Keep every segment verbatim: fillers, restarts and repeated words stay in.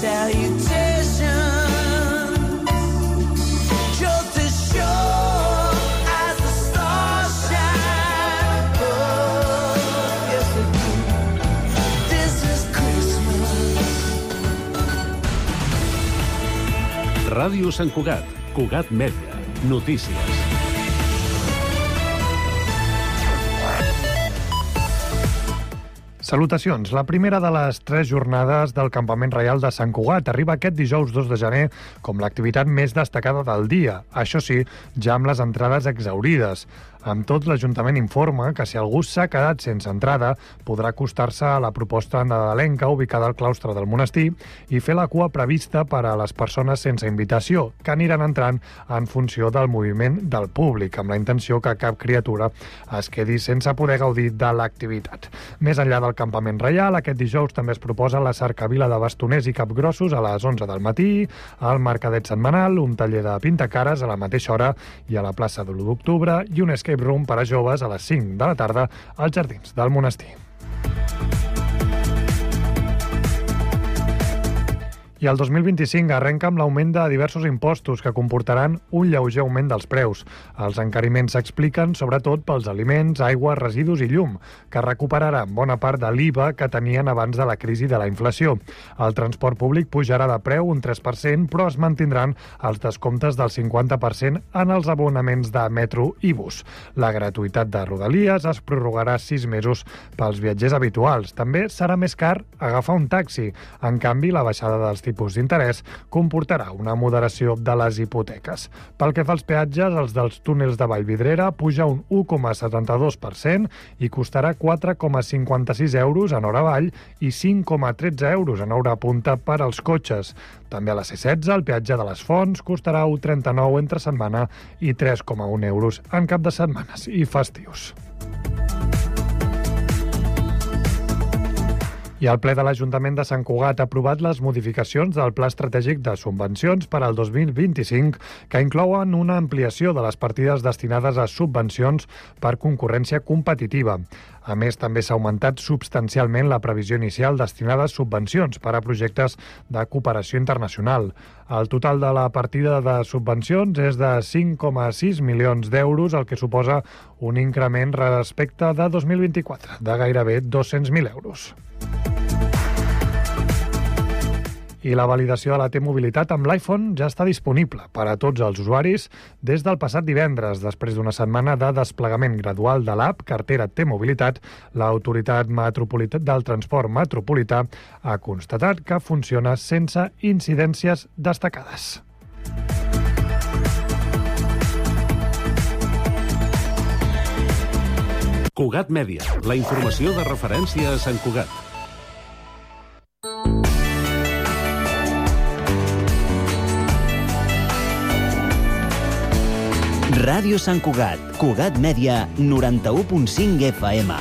salutations. Just as sure as the stars shine above. Yes, it do. This is Christmas. Ràdio Sant Cugat, Cugat Mèdia, notícies. Salutacions. La primera de les tres jornades del Campament Reial de Sant Cugat arriba aquest dijous dos de gener com l'activitat més destacada del dia. Això sí, ja amb les entrades exhaurides. Amb tot, l'Ajuntament informa que si algú s'ha quedat sense entrada, podrà acostar-se a la proposta nadalenca ubicada al claustre del monestir i fer la cua prevista per a les persones sense invitació, que aniran entrant en funció del moviment del públic, amb la intenció que cap criatura es quedi sense poder gaudir de l'activitat. Més enllà del Campament Reial, aquest dijous també es proposa la cercavila de bastoners i capgrossos a les onze del matí, el mercadet setmanal, un taller de pintacares a la mateixa hora i a la plaça de l'u d'octubre i un escape room per a joves a les cinc de la tarda als jardins del monestir. I el dos mil vint-i-cinc arrenca amb l'augment de diversos impostos que comportaran un lleuger augment dels preus. Els encariments s'expliquen sobretot pels aliments, aigua, residus i llum, que recuperaran bona part de l'I V A que tenien abans de la crisi de la inflació. El transport públic pujarà de preu un tres per cent, però es mantindran els descomptes del cinquanta per cent en els abonaments de metro i bus. La gratuïtat de Rodalies es prorrogarà sis mesos pels viatgers habituals. També serà més car agafar un taxi. En canvi, la baixada dels tipus d'interès comportarà una moderació de les hipoteques. Pel que fa als peatges, els dels túnels de Vallvidrera puja un u coma setanta-dos per cent i costarà quatre coma cinquanta-sis euros en hora avall i cinc coma tretze euros en hora punta per als cotxes. També a la C setze, el peatge de les Fonts costarà u coma trenta-nou entre setmana i tres coma un euros en cap de setmanes i festius. I el ple de l'Ajuntament de Sant Cugat ha aprovat les modificacions del Pla Estratègic de Subvencions per al dos mil vint-i-cinc, que inclouen una ampliació de les partides destinades a subvencions per concurrència competitiva. A més, també s'ha augmentat substancialment la previsió inicial destinada a subvencions per a projectes de cooperació internacional. El total de la partida de subvencions és de cinc coma sis milions d'euros, el que suposa un increment respecte de dos mil vint-i-quatre de gairebé dos-cents mil euros. I la validació de la T-Mobilitat amb l'iPhone ja està disponible per a tots els usuaris des del passat divendres. Després d'una setmana de desplegament gradual de l'app Cartera T-Mobilitat, l'Autoritat Metropolitana del Transport Metropolità ha constatat que funciona sense incidències destacades. Cugat Mèdia, la informació de referència a Sant Cugat. Ràdio Sant Cugat, Cugat Mèdia, noranta-u punt cinc F M.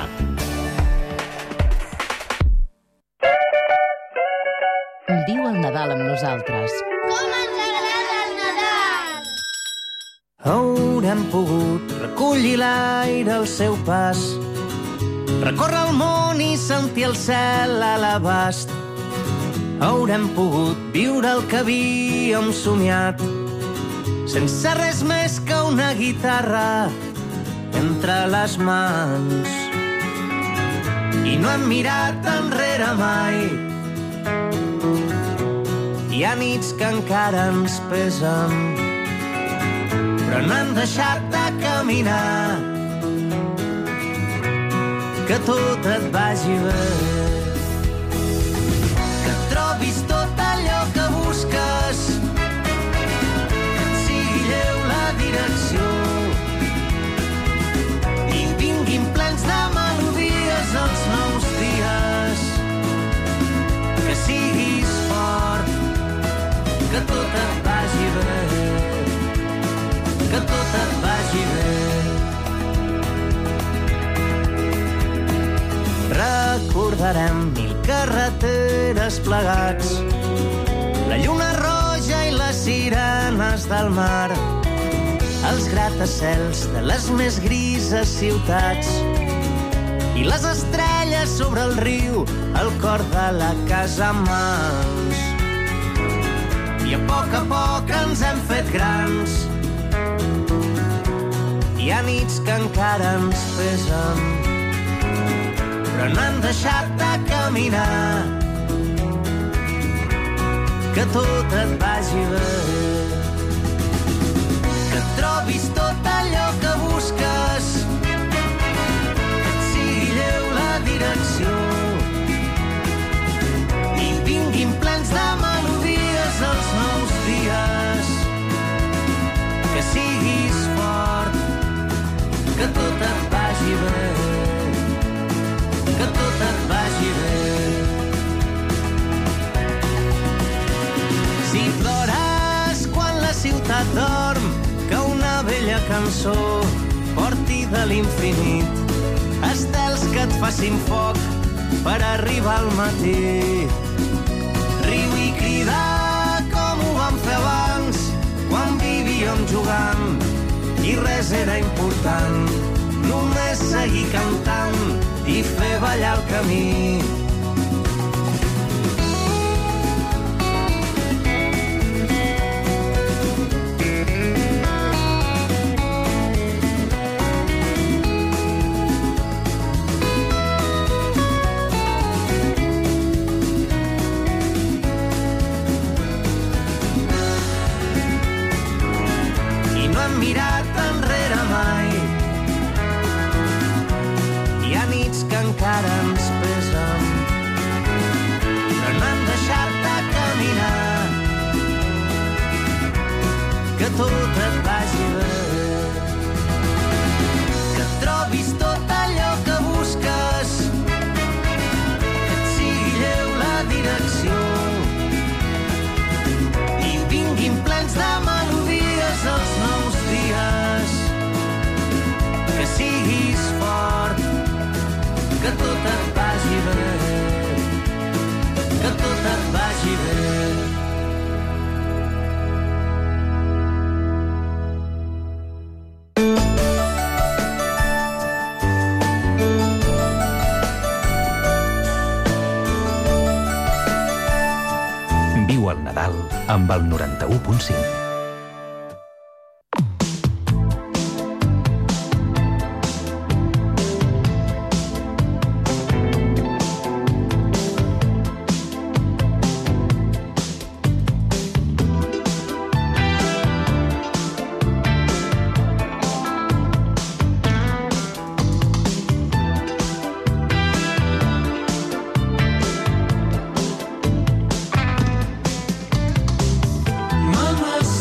Viu el Nadal amb nosaltres. Com ens agrada el Nadal! Haurem pogut recollir l'aire al seu pas, recórrer el món i sentir el cel a l'abast. Haurem pogut viure el que havíem somiat, sense res més que una guitarra entre les mans. I no hem mirat enrere mai. Hi ha nits que encara ens pesen, però no hem deixat de caminar. Que tot et vagi bé, que trobis tot allò que busques, direcció, i vinguin plens de melodies els nous dies. Que siguis fort, que tot et vagi bé, que tot et vagi bé. Recordarem mil carreteres plegats, la lluna roja i les sirenes del mar, els gratacels de les més grises ciutats i les estrelles sobre el riu, el cor de la casa mans. i a poc a poc ens hem fet grans. Hi ha nits que encara ens pesen, però no han deixat de caminar. Que tot et vagi bé, que et trobis tot allò que busques, que et sigui lleu la direcció i vinguin plens de melodies els nous dies. Que siguis fort, que tot et vagi bé, que tot et vagi bé. Si plores quan la ciutat dorm, que una vella cançó porti de l'infinit estels que et facin foc per arribar al matí. Riu i crida com ho vam fer abans, quan vivíem jugant i res era important. Només seguir cantant i fer ballar el camí. Mirat enrere mai. Hi ha nits que encara ens pesen, però no han deixat de caminar. Que tot et vagi bé, que et trobis tot allò que busques, que et sigui lleu la direcció i vinguin plens de melodies els nous dies. Que siguis fort, que tot et vagi bé, que tot et vagi bé. Viu el Nadal amb el noranta-u punt cinc. Mama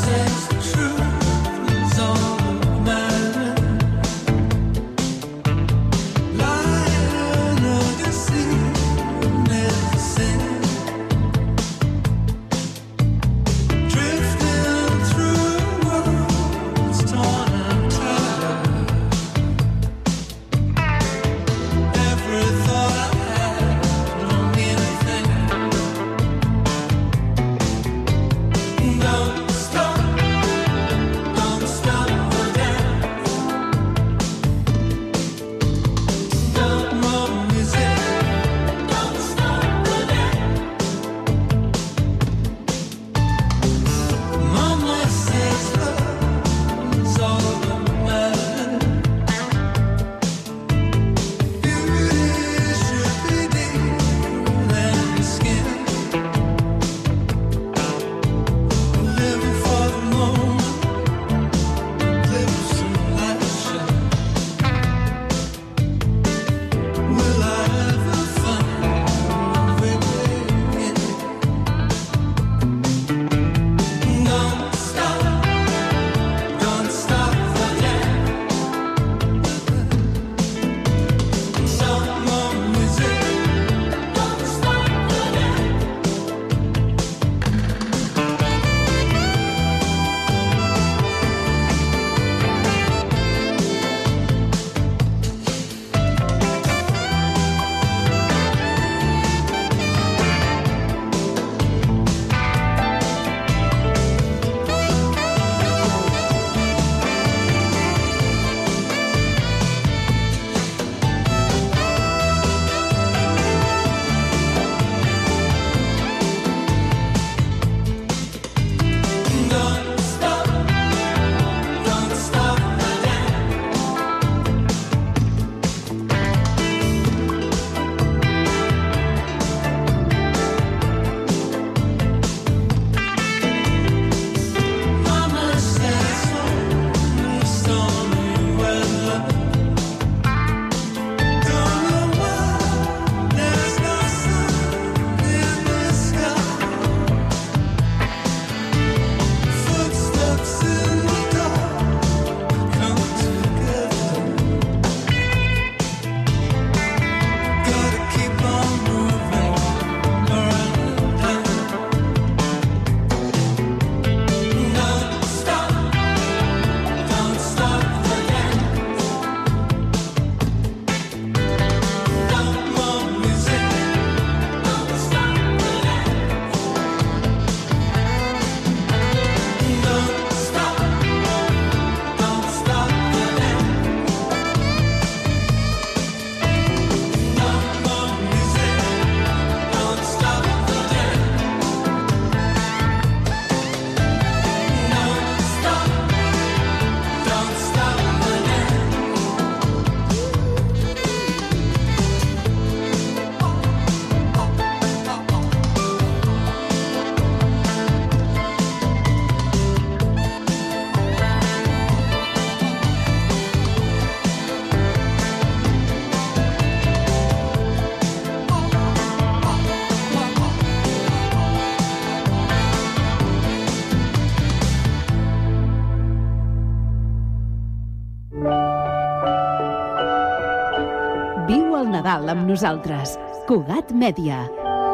Nadal amb nosaltres. Cugat Mèdia.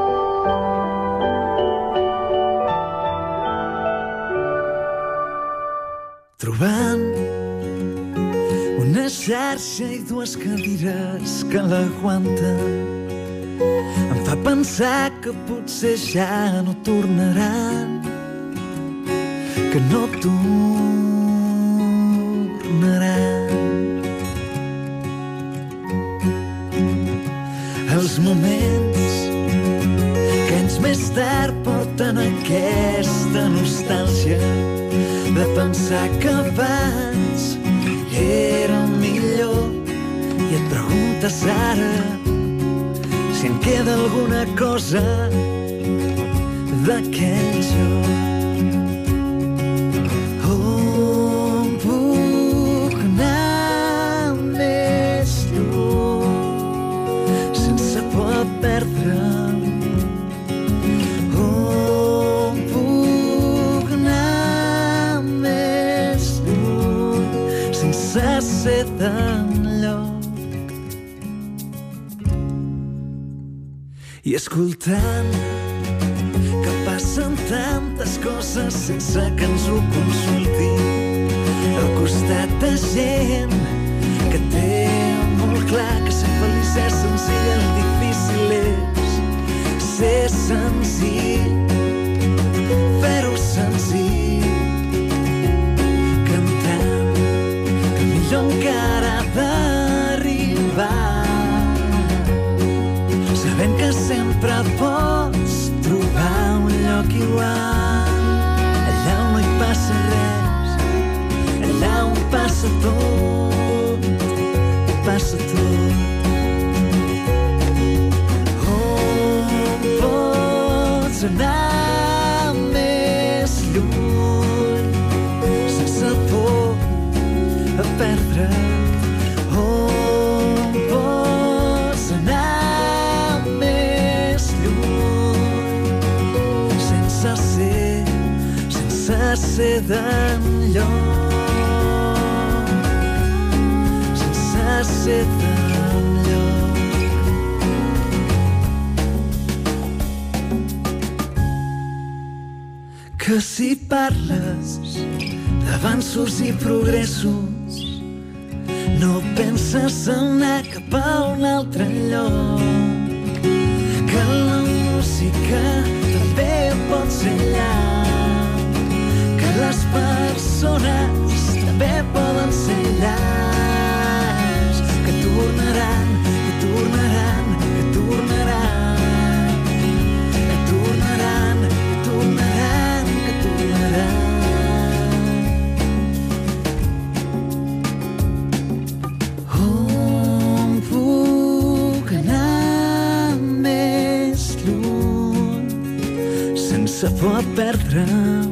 Trobant una xarxa i dues cadires que l'aguanten em fa pensar que potser ja no tornaran, que no tornaran. Els moments que anys més tard porten aquesta nostàlgia de pensar que abans era millor, i et preguntes ara si en queda alguna cosa d'aquell jo. On puc anar més lluny sense por perdre'm? On puc anar més lluny sense ser d'enlloc? I escoltant que passen tantes coses sense que ens ho consultin, al costat de gent que té molt clar que ser feliç és senzill, el difícil és ser senzill, fer-ho senzill, cantant que millor encara ha d'arribar, sabent que sempre pots trobar un lloc igual, allà on no hi passa res, allà on passa tot, hi passa tot. On pots anar més lluny sense por a perdre? On pots anar més lluny sense ser, sense ser d'enlloc, sense ser d'enlloc. Que si parles d'avanços i progressos no penses en anar cap a un altre lloc, que la música també pot ser allà, que les persones també poden ser llars, que tornaran, que tornaran, que tornaran, que tornaran, que tornaran, que tornaran. On puc anar més lluny sense por perdre'm?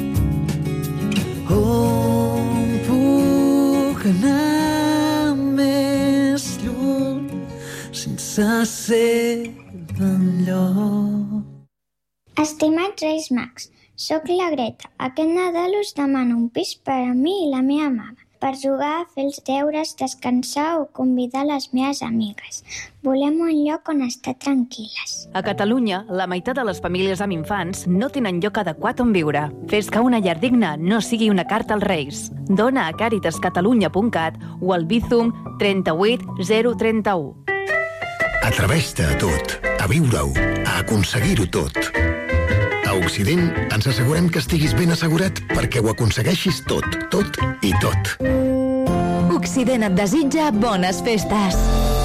On puc anar més lluny sense ser d'enlloc? Estimats Reis Mags, soc la Greta. Aquest Nadal us demano un pis per a mi i la meva mama, per jugar, fer els deures, descansar o convidar les meves amigues. Volem un lloc on estar tranquil·les. A Catalunya, la meitat de les famílies amb infants no tenen lloc adequat on viure. Fes que una llar digna no sigui una carta als Reis. Dona a càritas catalunya punt cat o al Bizum trenta-vuit zero trenta-u. Atreveix-te a tot, a viure-ho, a aconseguir-ho tot. A Occident ens assegurem que estiguis ben assegurat perquè ho aconsegueixis tot, tot i tot. Occident et desitja bones festes.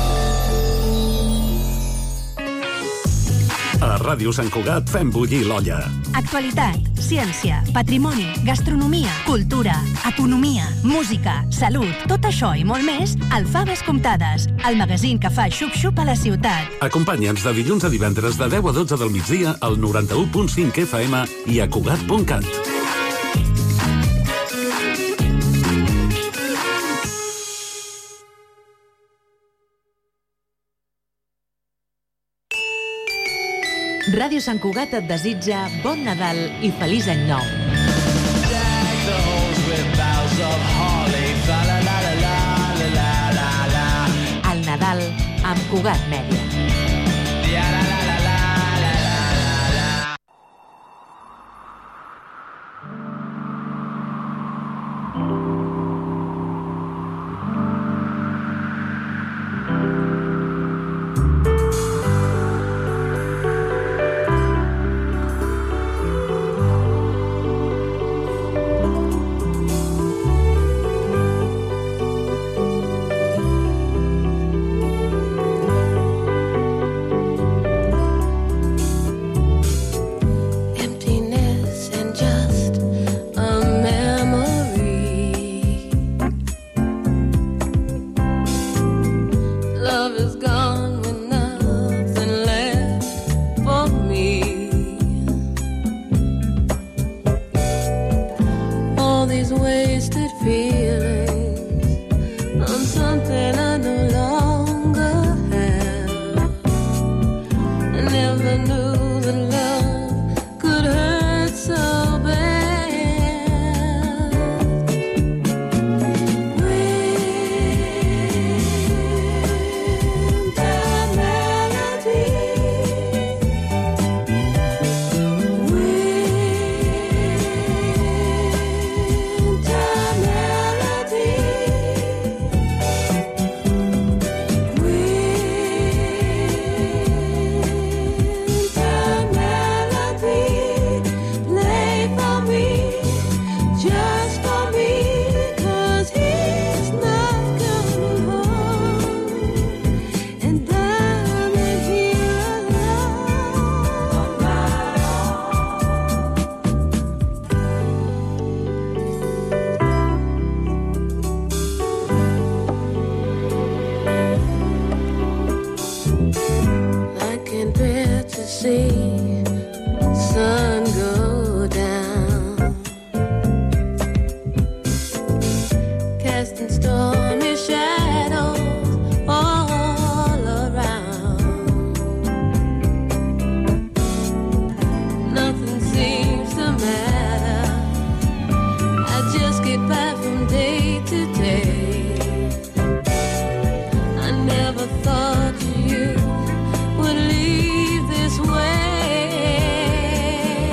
A Ràdio Sant Cugat fem bullir l'olla. Actualitat, ciència, patrimoni, gastronomia, cultura, economia, música, salut, tot això i molt més al Faves Comptades, el magazín que fa xup-xup a la ciutat. Acompanya'ns de dilluns a divendres de deu a dotze del migdia al noranta-u punt cinc F M i a Cugat punt cat. Ràdio Sant Cugat et desitja bon Nadal i feliç any nou. El Nadal amb Cugat Mèdia. Thought you would leave this way.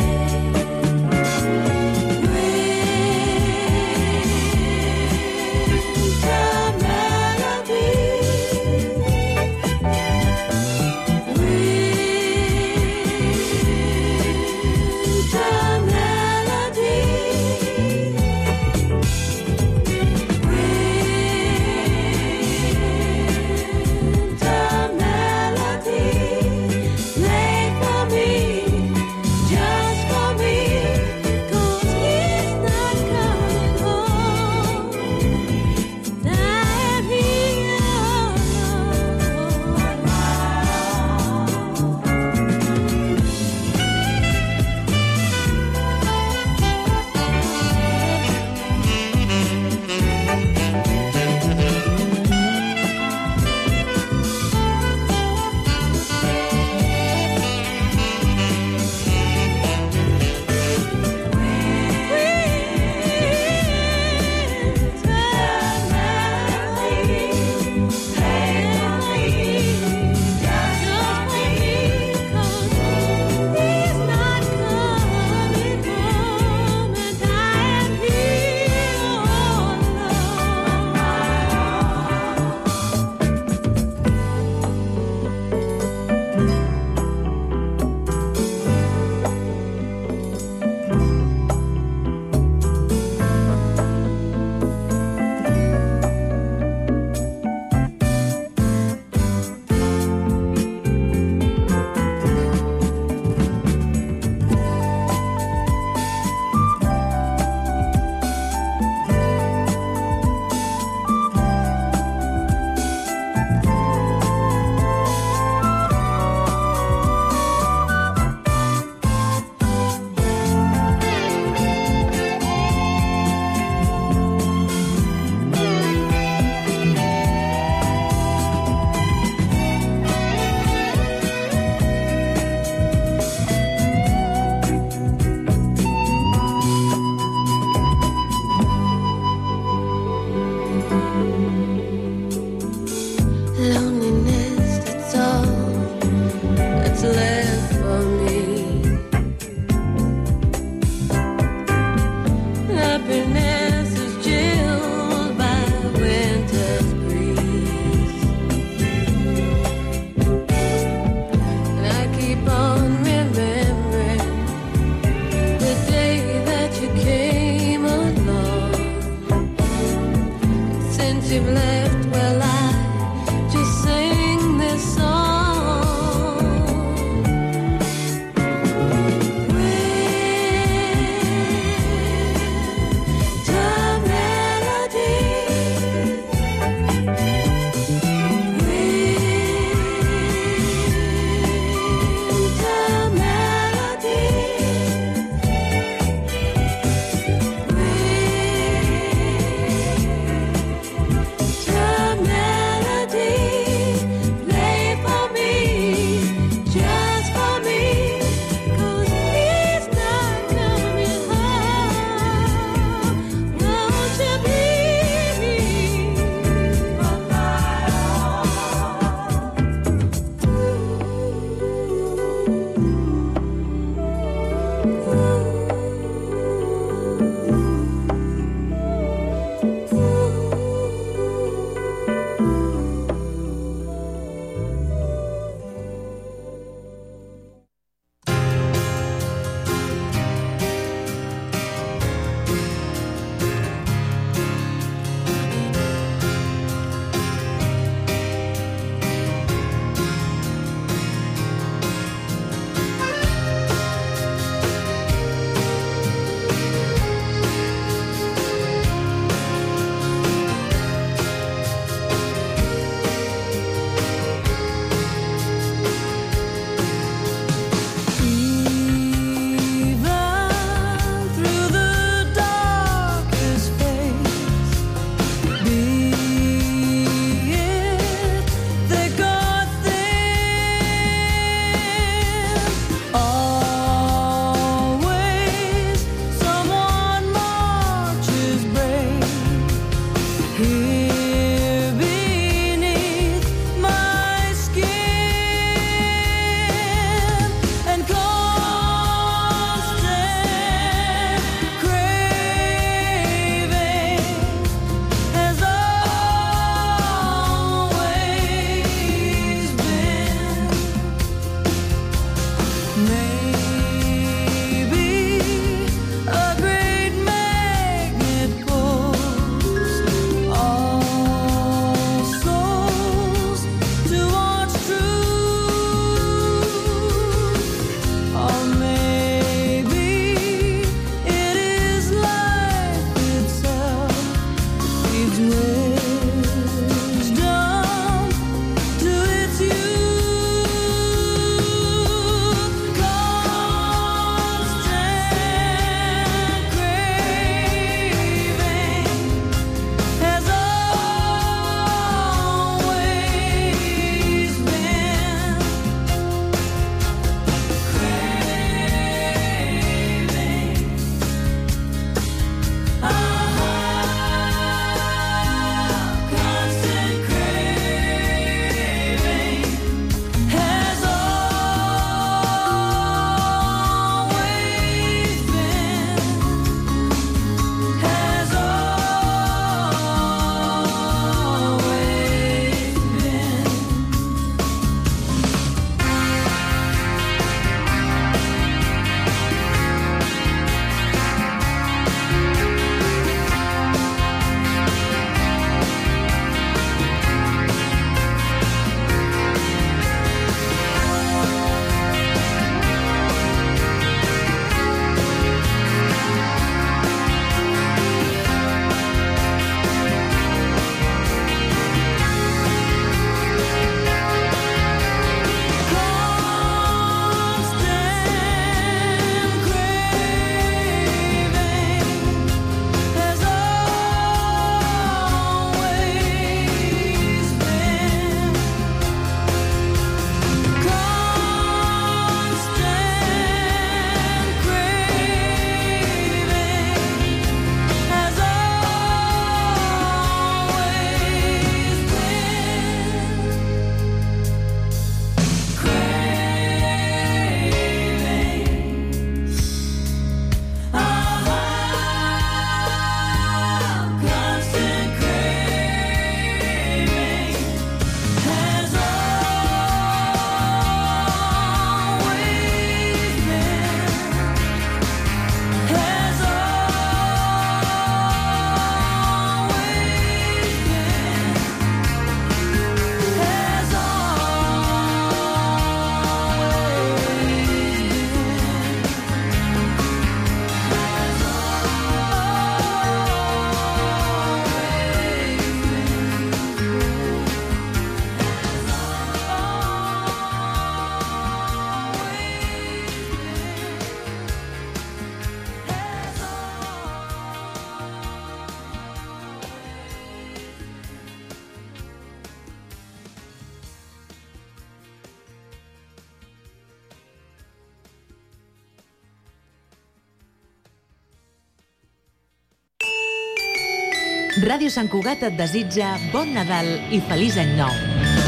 Ràdio Sant Cugat et desitja bon Nadal i feliç any nou.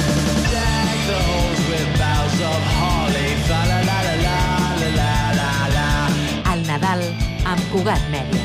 El Nadal amb Cugat Mèdia.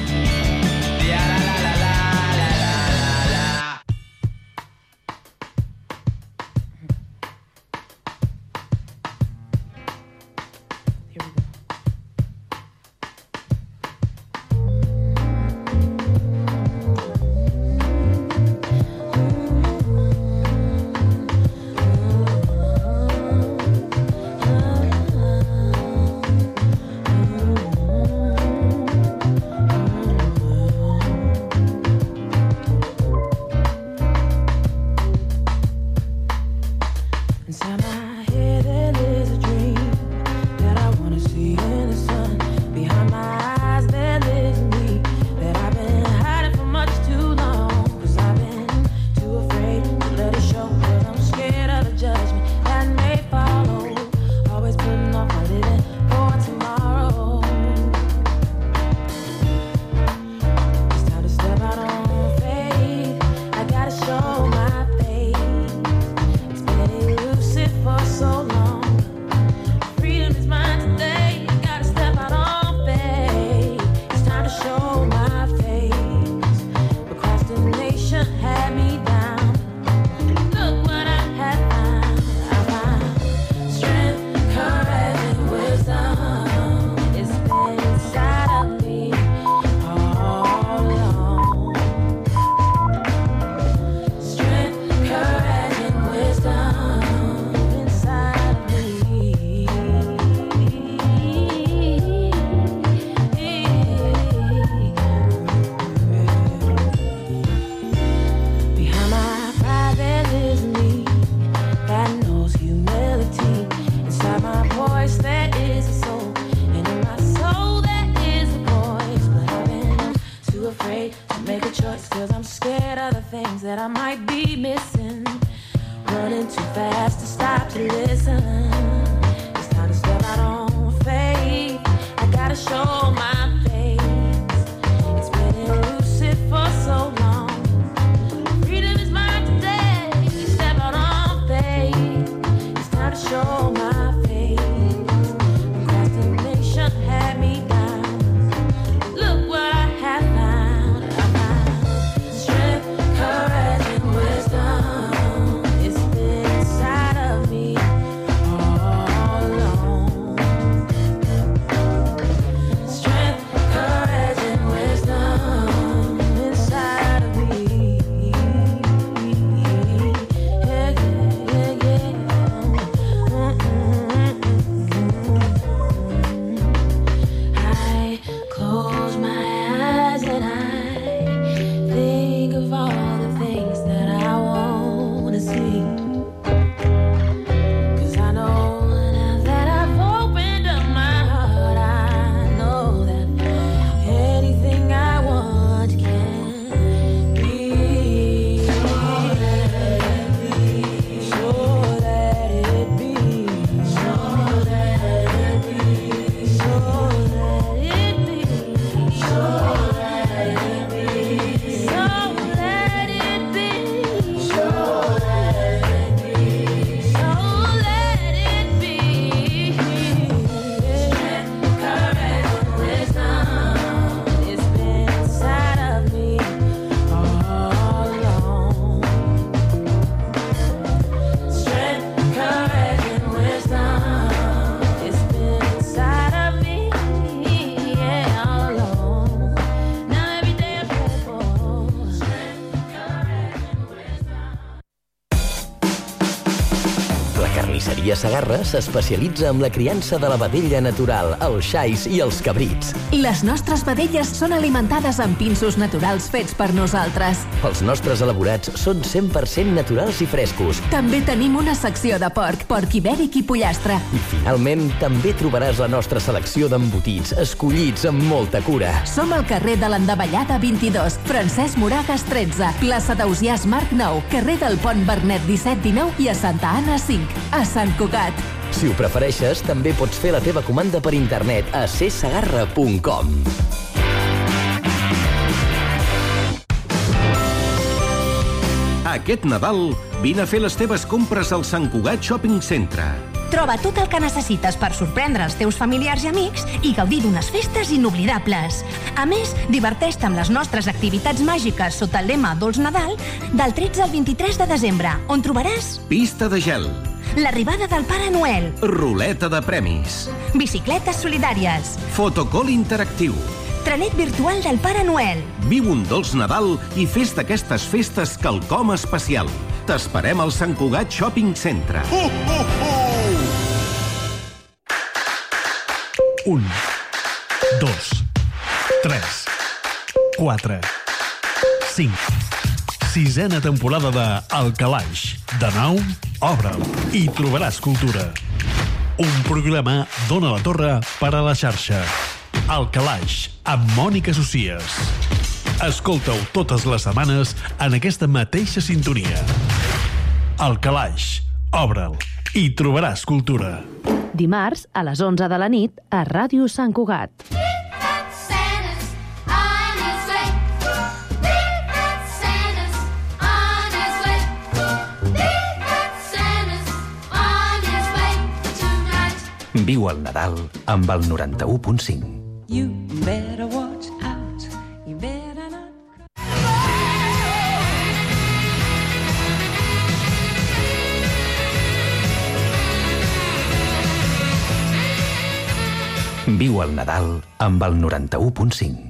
Carnisseria Segarra s'especialitza en la criança de la vedella natural, els xais i els cabrits. Les nostres vedelles són alimentades amb pinsos naturals fets per nosaltres. Els nostres elaborats són cent per cent naturals i frescos. També tenim una secció de porc, porc ibèric i pollastre. I finalment, també trobaràs la nostra selecció d'embotits, escollits amb molta cura. Som al carrer de l'Endavellada vint-i-dos, Francesc Moragas tretze, plaça d'Ausiàs Marc nou, carrer del Pont Bernet disset dinou i a Santa Anna cinc, a Sant Cugat. Si ho prefereixes, també pots fer la teva comanda per internet a c segarra punt com. Aquest Nadal, vine a fer les teves compres al Sant Cugat Shopping Centre. Troba tot el que necessites per sorprendre els teus familiars i amics i gaudir d'unes festes inoblidables. A més, diverteix-te amb les nostres activitats màgiques sota el lema Dolç Nadal del tretze al vint-i-tres de desembre, on trobaràs Pista de gel, l'arribada del Pare Noel, ruleta de premis, bicicletes solidàries, fotocall interactiu, trenet virtual del Pare Noel. Viu un dolç Nadal i fes d'aquestes festes quelcom especial. T'esperem al Sant Cugat Shopping Centre. Uh, uh, uh. Un, dos, tres, quatre, cinc. Sisena temporada de El Calaix. De nou, obre'l i trobaràs cultura. Un programa d'Ona la Torre per a la xarxa. El Calaix, amb Mònica Socies. Escolta-ho totes les setmanes en aquesta mateixa sintonia. El Calaix, obre'l i trobaràs cultura. Dimarts, a les onze de la nit, a Ràdio Sant Cugat. Viu el Nadal amb el noranta-u punt cinc. You better watch out. You better not. Viu el Nadal amb el noranta-u punt cinc.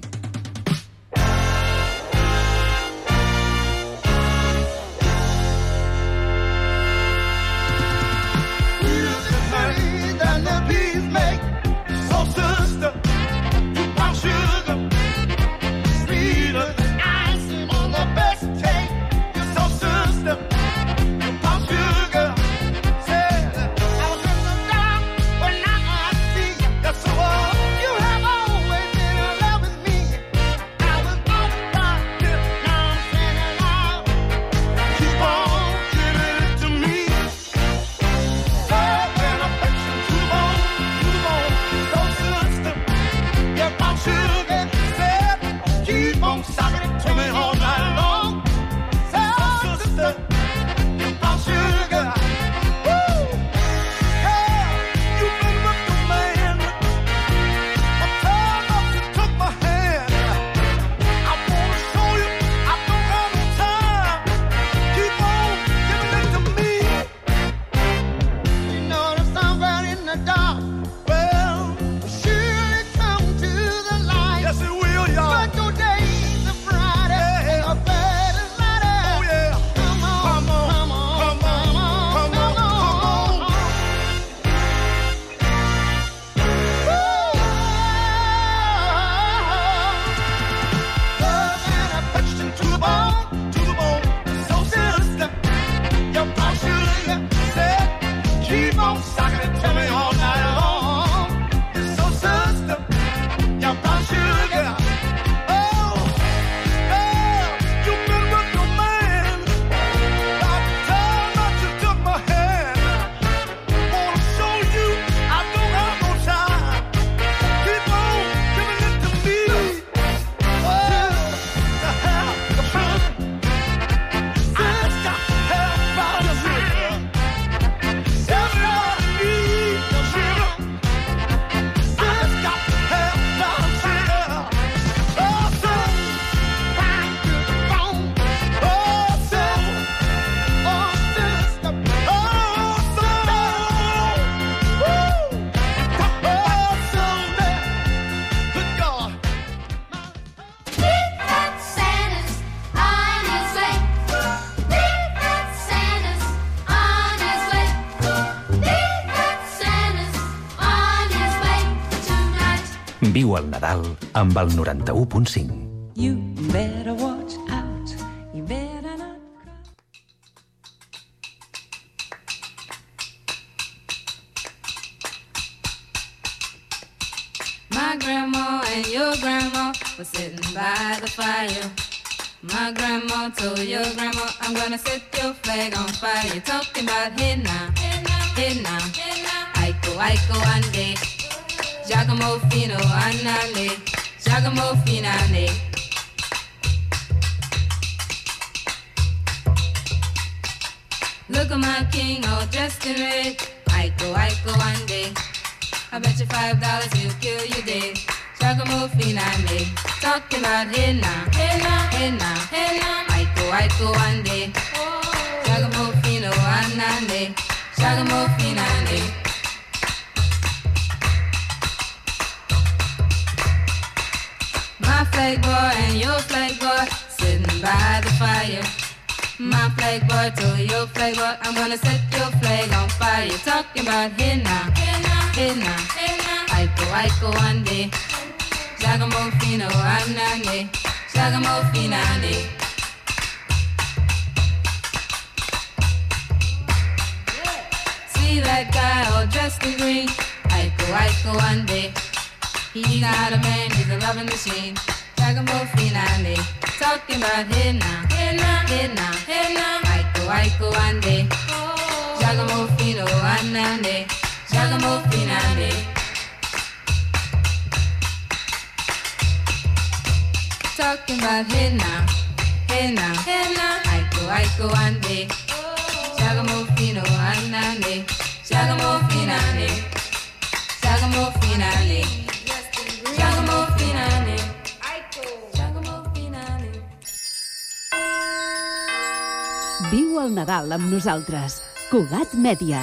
Viu el Nadal amb el noranta-u punt cinc. You better watch out. You better not. My grandma and your grandma were sitting by the fire. My grandma told your grandma, I'm gonna set your flag on fire. You're talking about hey now, hey now, Aiko, Aiko, Ande, Giacomo Fino, Annale, Giacomo Finale. Look at my king all dressed in red. Aiko, Aiko, one day. I bet you five dollars he'll kill you dead. Shagamufinande, talking about hey now, hey now, hey now, hey now. Aiko, Aiko, one day. Shagamufino, anande, Shagamufinande. My flag boy and your flag boy sitting by the fire. My flag boy to your flag boy, I'm gonna set your flag on fire. Talking about hey now, hey now, hey now, hey now. Aiko, Aiko, one day. Shagamufino, anande, Shagamufinande. See that guy all dressed in green. Aiko, Aiko, one day. He's not a man, he's a loving machine. Shagamufinande. Talking about hey now, hey now, hey now, hey now. Aiko, Aiko, one day. Shagamufino, anande, Shagamufinande. Talking about hey now, hey now, hey now. Aiko, Aiko, one day. Shagamufino, anande, Shagamufinande, Shagamufinande, Shagamufinande, Aiko, Shagamufinande. Viu el Nadal amb nosaltres. Cugat Mèdia.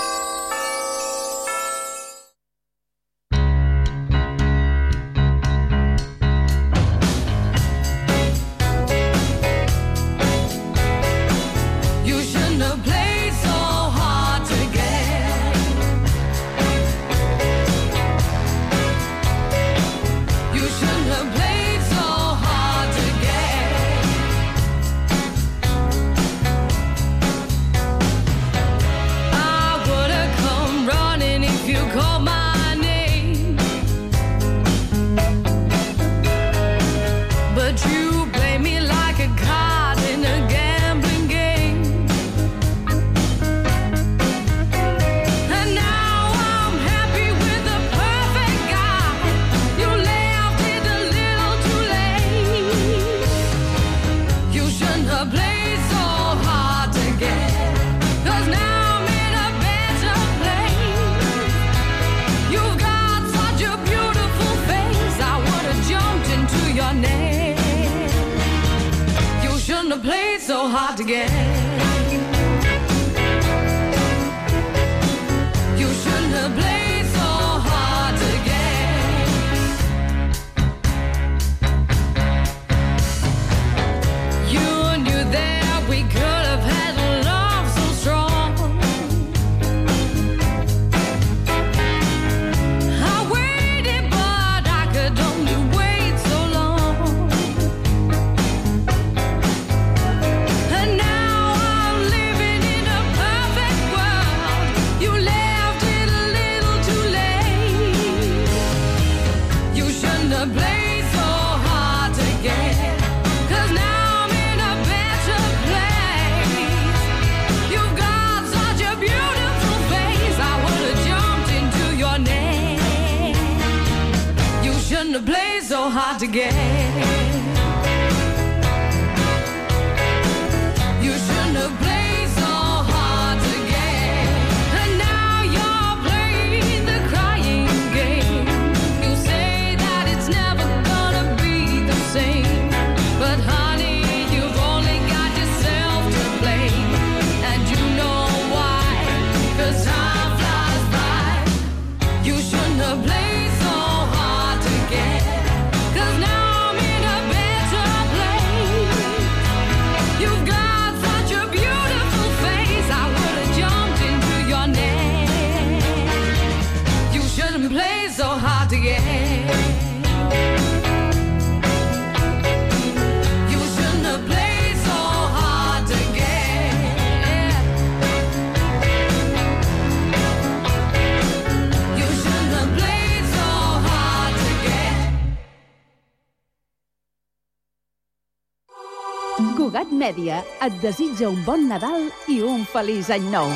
Cugat Mèdia et desitja un bon Nadal i un feliç any nou.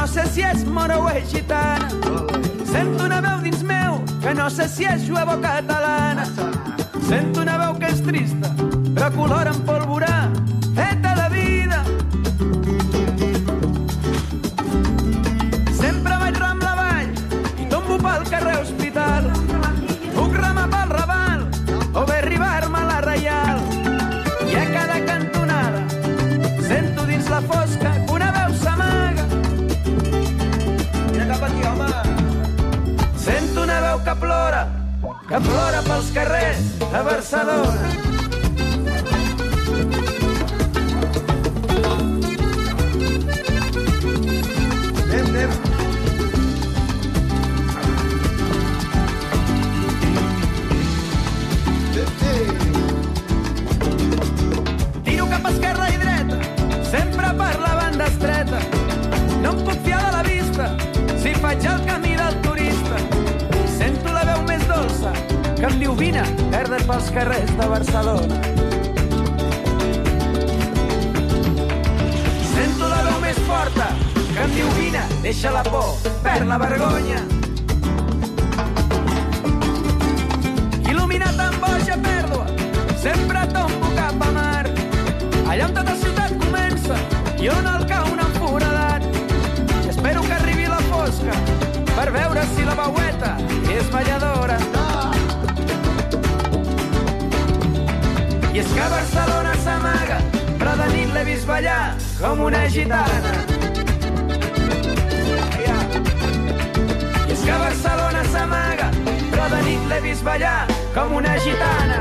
no sé si és mora o és gitana. Sento una veu dins meu que no sé si és jueva o catalana. Sento una veu que és trista, però color en polvorà, feta de vida. Sempre vaig rambla avall i tombo pel carrer Hospital. Puc remar pel Raval o bé arribar-me a la Reial. I a cada cantonada sento dins la fosca que una veu s'amaga. Mira cap aquí, home. Sento una veu que plora, que plora pels carrers de Barcelona. Anem, anem. Tiro cap a esquerra i dreta, sempre per la banda estreta. No em puc fiar de la vista si faig el camí del turista. Sento la veu més dolça que em diu vine, perdes pels carrers de Barcelona. Sento la veu més forta que em diu vine, deixa la por, perd la vergonya. Il·luminat amb boja pèrdua, sempre tombo cap a mar. Allà on tota ciutat comença i on el cau un enforadat. I espero que arribi la fosca per veure si la veueta és balladora. I és que a Barcelona s'amaga, però de nit l'he vist ballar com una gitana. I és que a Barcelona s'amaga, però de nit l'he vist ballar com una gitana.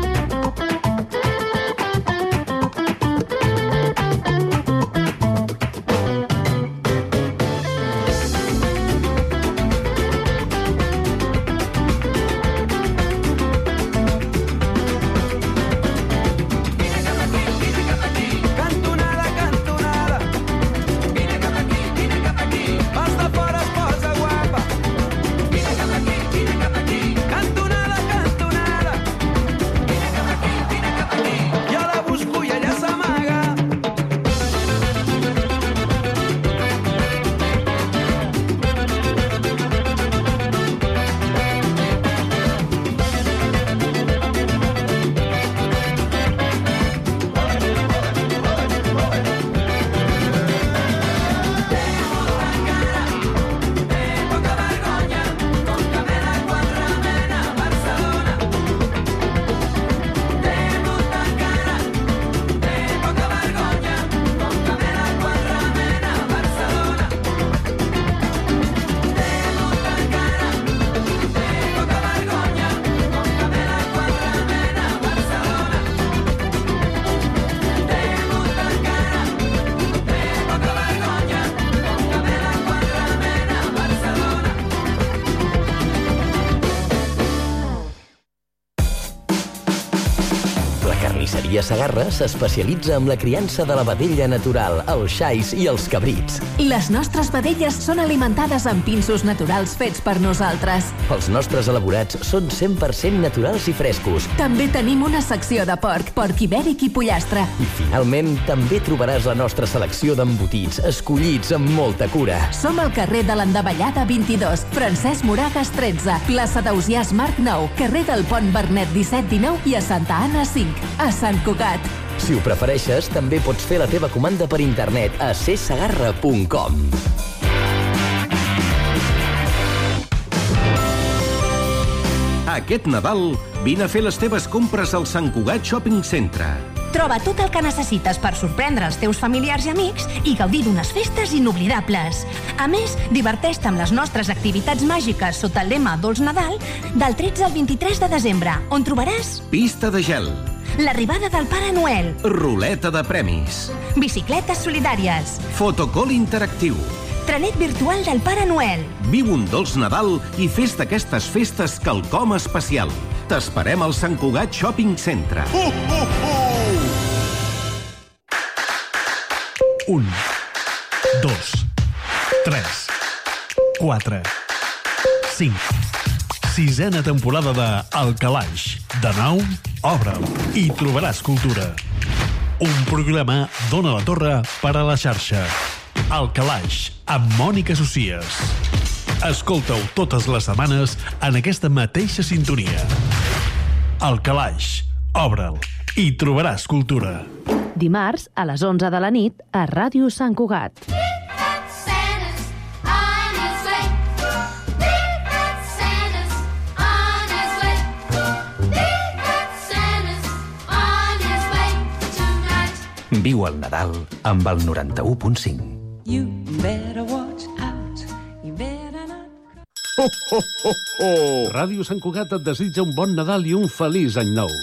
Carnisseria Segarra s'especialitza en la criança de la vedella natural, els xais i els cabrits. Les nostres vedelles són alimentades amb pinsos naturals fets per nosaltres. Els nostres elaborats són cent per cent naturals i frescos. També tenim una secció de porc, porc ibèric i pollastre. I finalment, també trobaràs la nostra selecció d'embotits, escollits amb molta cura. Som al carrer de l'Endavellada vint-i-dos, Francesc Moragas tretze, plaça d'Ausiàs Marc nou, carrer del Pont Bernet disset dinou i a Santa Anna cinc, a Sant Cugat. Si ho prefereixes, també pots fer la teva comanda per internet a c segarra punt com. Aquest Nadal, vine a fer les teves compres al Sant Cugat Shopping Centre. Troba tot el que necessites per sorprendre els teus familiars i amics i gaudir d'unes festes inoblidables. A més, diverteix-te amb les nostres activitats màgiques sota el lema Dolç Nadal del tretze al vint-i-tres de desembre, on trobaràs Pista de gel, l'arribada del Pare Noel, ruleta de premis, bicicletes solidàries, fotocall interactiu, trenet virtual del Pare Noel. Viu un dolç Nadal i fes d'aquestes festes quelcom especial. T'esperem al Sant Cugat Shopping Centre. Uh, uh, uh. Un, dos, tres, quatre, cinc. Sisena temporada de El Calaix. De nou, obre'l i trobaràs cultura. Un programa d'Ona la Torre per a la xarxa. El Calaix, amb Mònica Socies. Escolta-ho totes les setmanes en aquesta mateixa sintonia. El Calaix, obre'l i trobaràs cultura. Dimarts, a les onze de la nit, a Ràdio Sant Cugat. Viu el Nadal amb el noranta-u punt cinc. You better watch out. You better not. Ho, ho, ho, ho! Ràdio Sant Cugat et desitja un bon Nadal i un feliç any nou.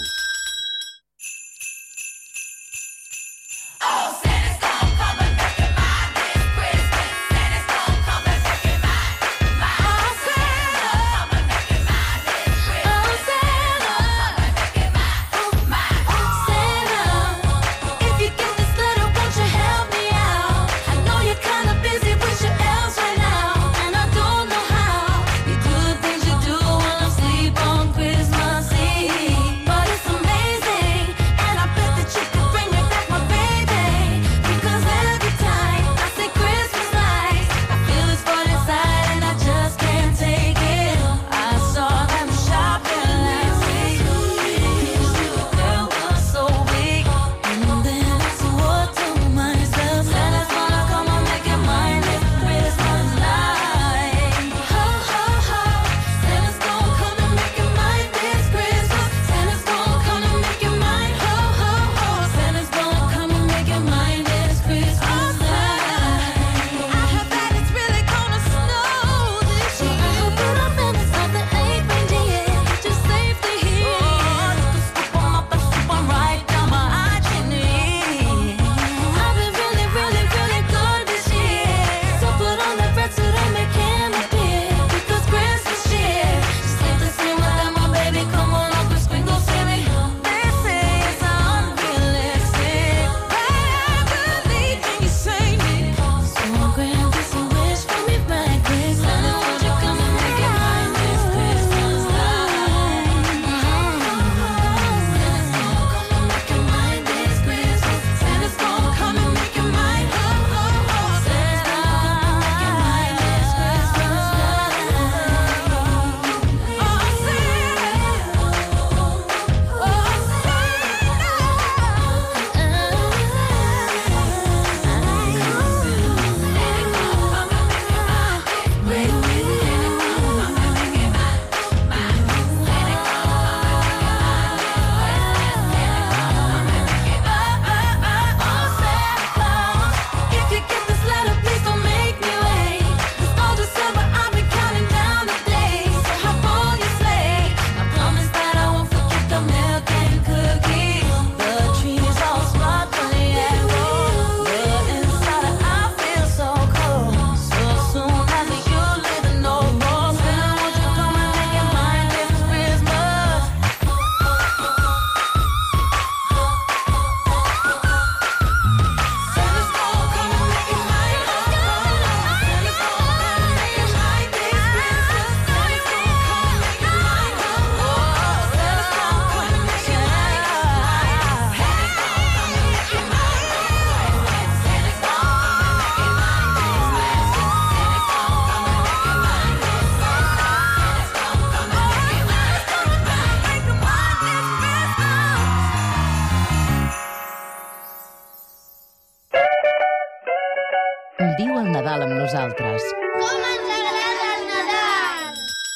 Viu el Nadal amb nosaltres. Com ens agrada el Nadal!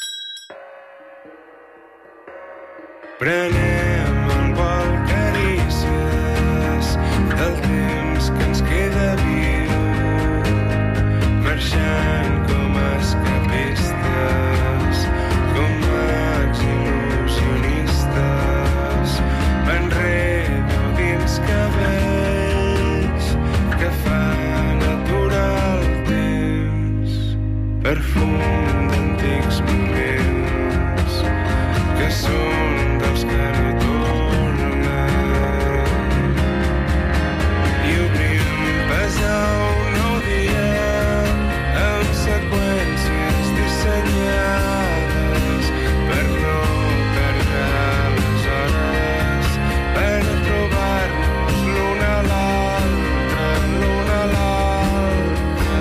Prenem el vol carícies del temps que ens queda viu, marxant com escapistes, com mags il·lusionistes, enrere dins cabells que fan aturar el temps, perfum d'antics moments que són dels que no tornen, i obrim pas a un nou dia amb seqüències dissenyades per no perdre les hores, per trobar-nos l'un a l'altre, l'un a l'altre.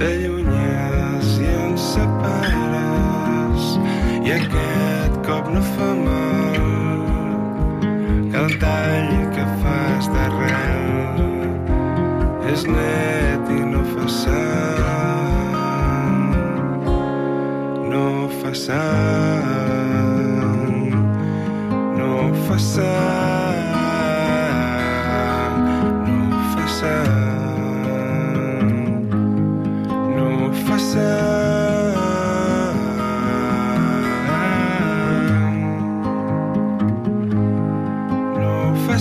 t'allunyes i ens separes, i aquest cop no fa mal, que el tall que fas d'arrel és net i no fa sang, no fa sang, no fa sang, no fa sang, no fa sang, no fa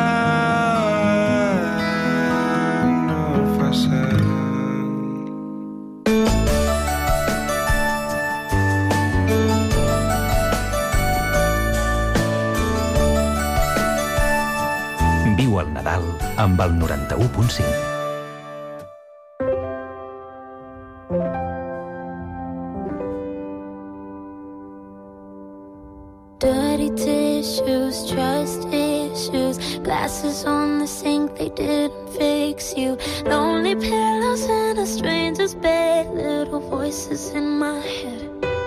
sang, no fa sang. Viu el Nadal amb el noranta-u punt cinc. Dirty tissues, trust issues, glasses on the sink, they didn't fix you. Lonely pillows in a stranger's bed, little voices in my head.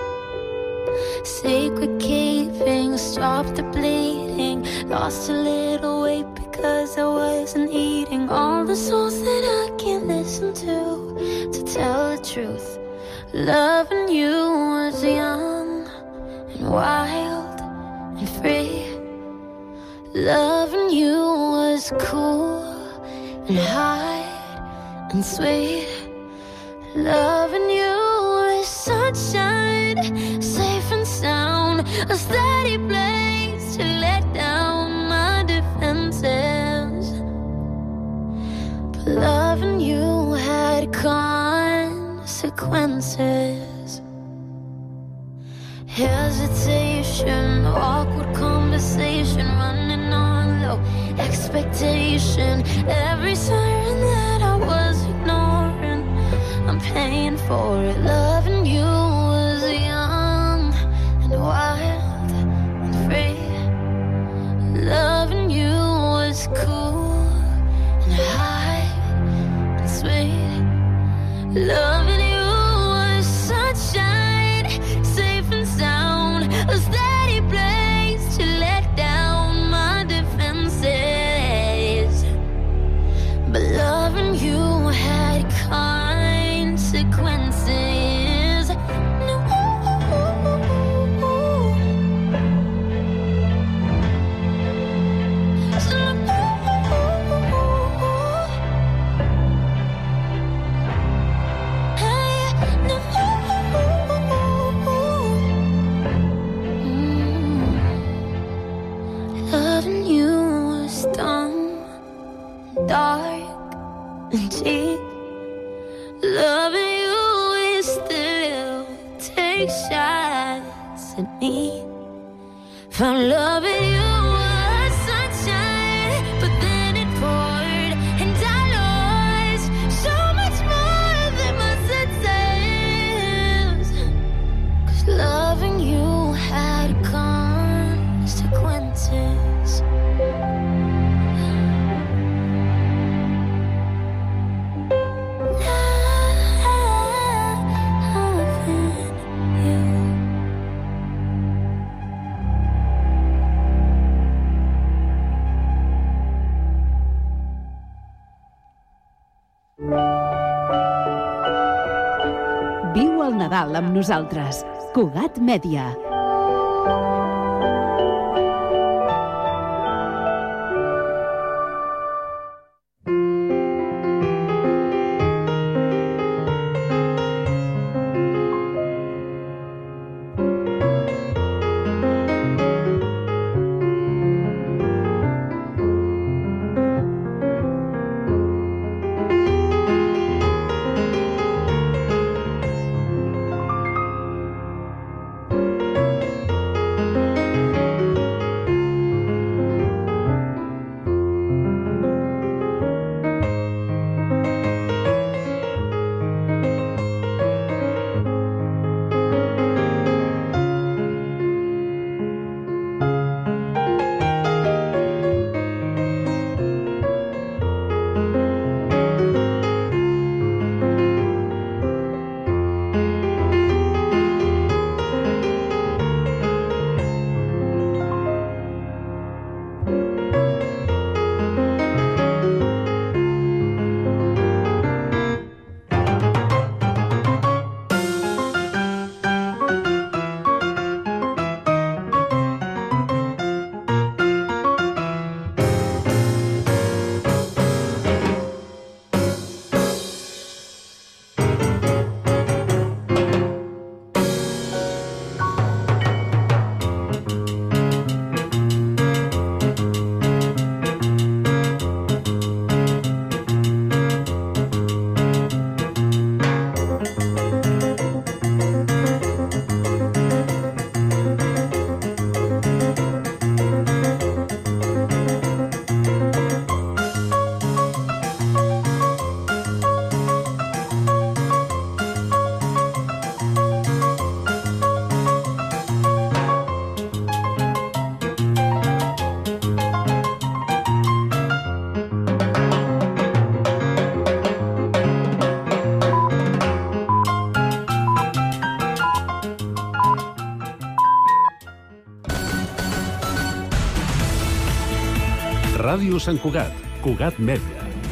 Sacred caving, stop the bleeding, lost a little weight because I wasn't eating. All the songs that I can't listen to, to tell the truth. Loving you was young and wild and free. Loving you was cool and high and sweet. Loving you was sunshine, safe and sound, a steady place to let down my defenses. But loving you had consequences. Hesitation, awkward conversation, running on low expectation. Every siren that I was ignoring, I'm paying for it. Loving you was young and wild and free. Loving you was cool and high and sweet. Loving you was sunshine, safe and sound, a steady place to let down my defenses. But loving you had consequences. No. Loving you was dumb, dark and cheap. Loving you is still take shots at me. Found loving you was sunshine, but then it poured and I lost so much more than my senses. 'Cause loving you had consequences. Viu el Nadal amb nosaltres. Cugat Mèdia. Ràdio Sant Cugat, Cugat Mèdia.